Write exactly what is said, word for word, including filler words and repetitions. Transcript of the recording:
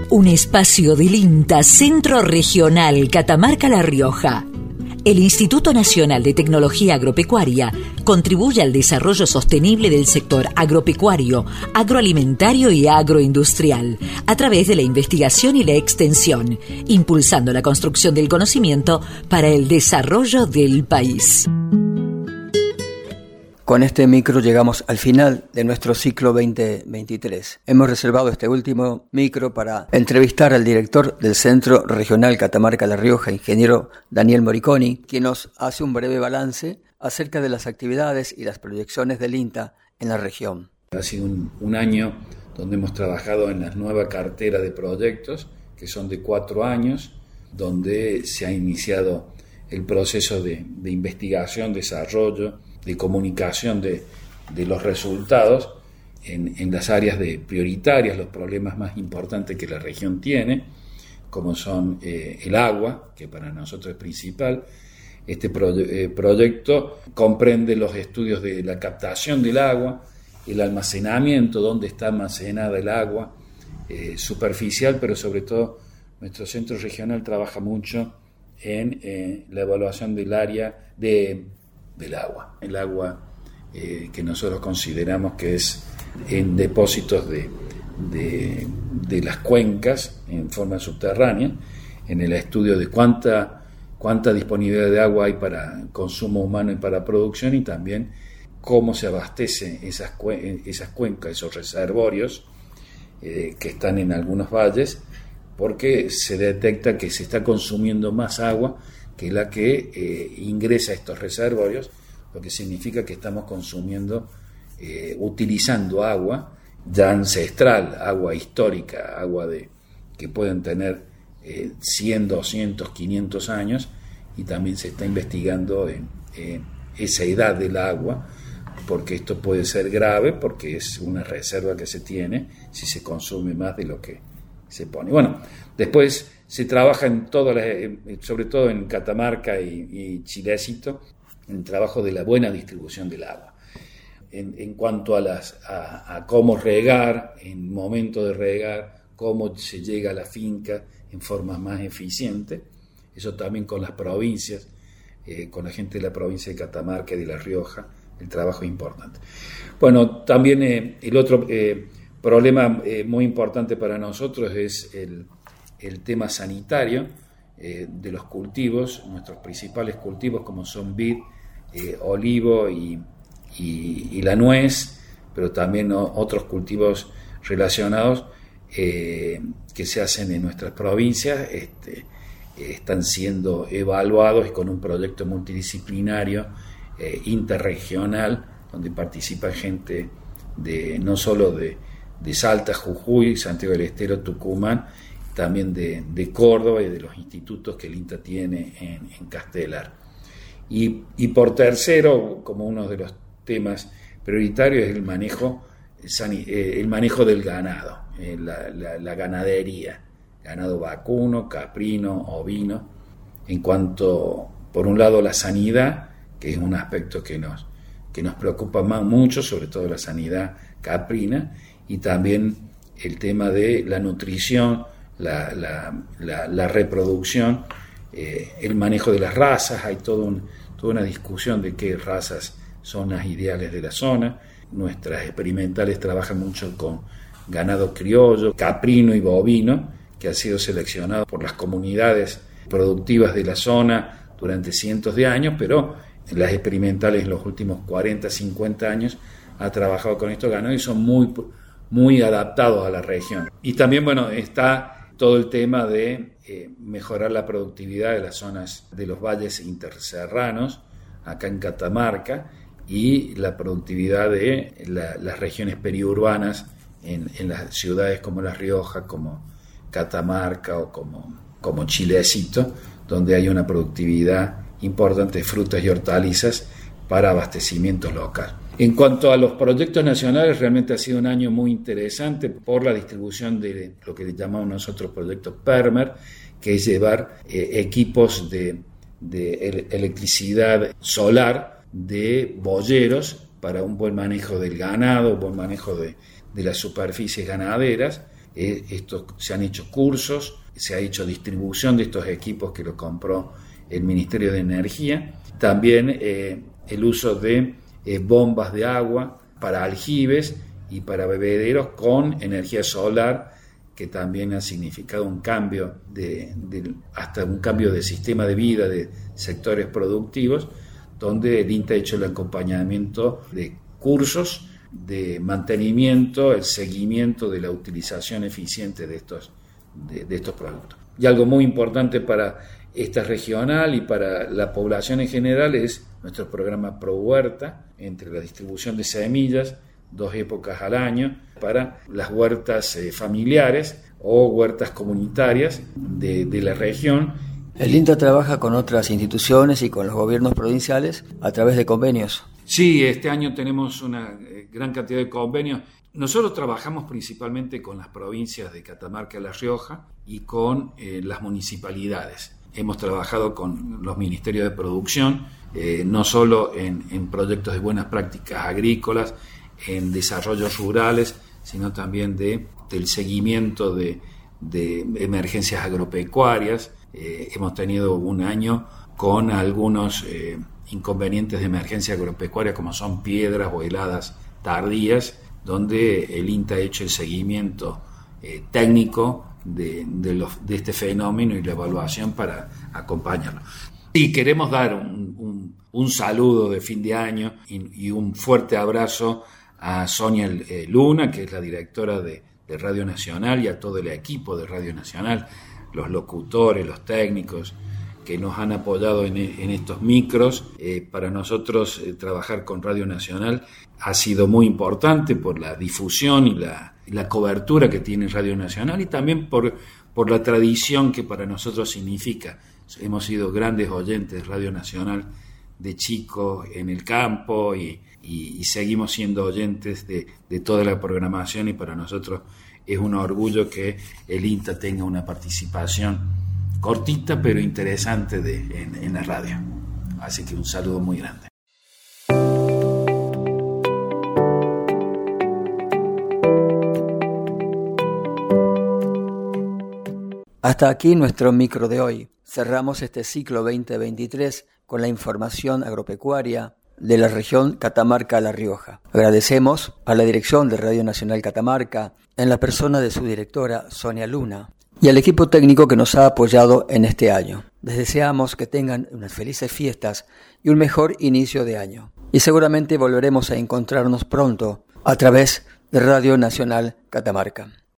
un espacio del INTA Centro Regional Catamarca-La Rioja. El Instituto Nacional de Tecnología Agropecuaria contribuye al desarrollo sostenible del sector agropecuario, agroalimentario y agroindustrial a través de la investigación y la extensión, impulsando la construcción del conocimiento para el desarrollo del país. Con este micro llegamos al final de nuestro ciclo veinte veintitrés. Hemos reservado este último micro para entrevistar al director del Centro Regional Catamarca-La Rioja, ingeniero Daniel Moriconi, quien nos hace un breve balance acerca de las actividades y las proyecciones del INTA en la región. Ha sido un, un año donde hemos trabajado en la nueva cartera de proyectos, que son de cuatro años, donde se ha iniciado el proceso de, de investigación, desarrollo, de comunicación de, de los resultados en, en las áreas de prioritarias, los problemas más importantes que la región tiene, como son eh, el agua, que para nosotros es principal. Este pro, eh, proyecto comprende los estudios de la captación del agua, el almacenamiento, dónde está almacenada el agua, eh, superficial, pero sobre todo nuestro centro regional trabaja mucho en eh, la evaluación del área de del agua. El agua eh, que nosotros consideramos que es en depósitos de, de, de las cuencas en forma subterránea, en el estudio de cuánta, cuánta disponibilidad de agua hay para consumo humano y para producción, y también cómo se abastecen esas, esas cuencas, esos reservorios eh, que están en algunos valles, porque se detecta que se está consumiendo más agua que la que eh, ingresa a estos reservorios, lo que significa que estamos consumiendo, eh, utilizando agua ya ancestral, agua histórica, agua de que pueden tener eh, cien, doscientos, quinientos años, y también se está investigando en, en esa edad del agua, porque esto puede ser grave, porque es una reserva que se tiene si se consume más de lo que se pone. Bueno, después se trabaja en todas las, sobre todo en Catamarca y, y Chilecito, en el trabajo de la buena distribución del agua. En, en cuanto a, las, a, a cómo regar, en momento de regar, cómo se llega a la finca en forma más eficiente, eso también con las provincias, eh, con la gente de la provincia de Catamarca y de La Rioja, el trabajo es importante. Bueno, también eh, el otro eh, problema eh, muy importante para nosotros es el el tema sanitario eh, de los cultivos, nuestros principales cultivos como son vid, eh, olivo y, y, y la nuez, pero también ¿no? otros cultivos relacionados eh, que se hacen en nuestras provincias, este, eh, están siendo evaluados y con un proyecto multidisciplinario eh, interregional, donde participa gente de no solo de, de Salta, Jujuy, Santiago del Estero, Tucumán, también de, de Córdoba y de los institutos que el INTA tiene en, en Castelar. Y, y por tercero, como uno de los temas prioritarios, es el manejo, el manejo del ganado, la, la, la ganadería, ganado vacuno, caprino, ovino, en cuanto, por un lado, la sanidad, que es un aspecto que nos, que nos preocupa más, mucho, sobre todo la sanidad caprina, y también el tema de la nutrición, La, la, la, la reproducción, eh, el manejo de las razas. Hay todo un, toda una discusión de qué razas son las ideales de la zona. Nuestras experimentales trabajan mucho con ganado criollo, caprino y bovino, que ha sido seleccionado por las comunidades productivas de la zona durante cientos de años, pero las experimentales en los últimos cuarenta, cincuenta años ha trabajado con estos ganados y son muy, muy adaptados a la región. Y también, bueno, está todo el tema de eh, mejorar la productividad de las zonas de los valles interserranos, acá en Catamarca, y la productividad de la, las regiones periurbanas en, en las ciudades como La Rioja, como Catamarca o como, como Chilecito, donde hay una productividad importante de frutas y hortalizas para abastecimiento local. En cuanto a los proyectos nacionales, realmente ha sido un año muy interesante por la distribución de lo que llamamos nosotros proyectos PERMER, que es llevar eh, equipos de, de electricidad solar de boyeros para un buen manejo del ganado, un buen manejo de, de las superficies ganaderas, Eh, esto, se han hecho cursos, se ha hecho distribución de estos equipos que lo compró el Ministerio de Energía. También eh, el uso de eh, bombas de agua para aljibes y para bebederos con energía solar, que también ha significado un cambio, de, de, hasta un cambio de sistema de vida de sectores productivos, donde el INTA ha hecho el acompañamiento de cursos de mantenimiento, el seguimiento de la utilización eficiente de estos, de, de estos productos. Y algo muy importante para esta regional y para la población en general es nuestro programa Pro Huerta, entre la distribución de semillas, dos épocas al año, para las huertas eh, familiares o huertas comunitarias de, de la región. El INTA trabaja con otras instituciones y con los gobiernos provinciales a través de convenios. Sí, este año tenemos una eh, gran cantidad de convenios. Nosotros trabajamos principalmente con las provincias de Catamarca y La Rioja y con eh, las municipalidades. Hemos trabajado con los ministerios de producción, eh, no solo en, en proyectos de buenas prácticas agrícolas, en desarrollos rurales, sino también de, del seguimiento de, de emergencias agropecuarias. Eh, hemos tenido un año con algunos eh, inconvenientes de emergencia agropecuaria, como son piedras o heladas tardías, donde el INTA ha hecho el seguimiento eh, técnico de, de, los, de este fenómeno y la evaluación para acompañarlo. Y queremos dar un, un, un saludo de fin de año y, y un fuerte abrazo a Sonia eh, Luna, que es la directora de, de Radio Nacional, y a todo el equipo de Radio Nacional, los locutores, los técnicos, que nos han apoyado en, en estos micros. Eh, para nosotros eh, trabajar con Radio Nacional ha sido muy importante por la difusión y la, y la cobertura que tiene Radio Nacional, y también por, por la tradición que para nosotros significa. Hemos sido grandes oyentes de Radio Nacional de chicos en el campo y, y, y seguimos siendo oyentes de, de toda la programación, y para nosotros es un orgullo que el INTA tenga una participación cortita pero interesante de, en, en la radio. Así que un saludo muy grande. Hasta aquí nuestro micro de hoy. Cerramos este ciclo veinte veintitrés con la información agropecuaria de la región Catamarca-La Rioja. Agradecemos a la dirección de Radio Nacional Catamarca, en la persona de su directora Sonia Luna, y al equipo técnico que nos ha apoyado en este año. Les deseamos que tengan unas felices fiestas y un mejor inicio de año. Y seguramente volveremos a encontrarnos pronto a través de Radio Nacional Catamarca.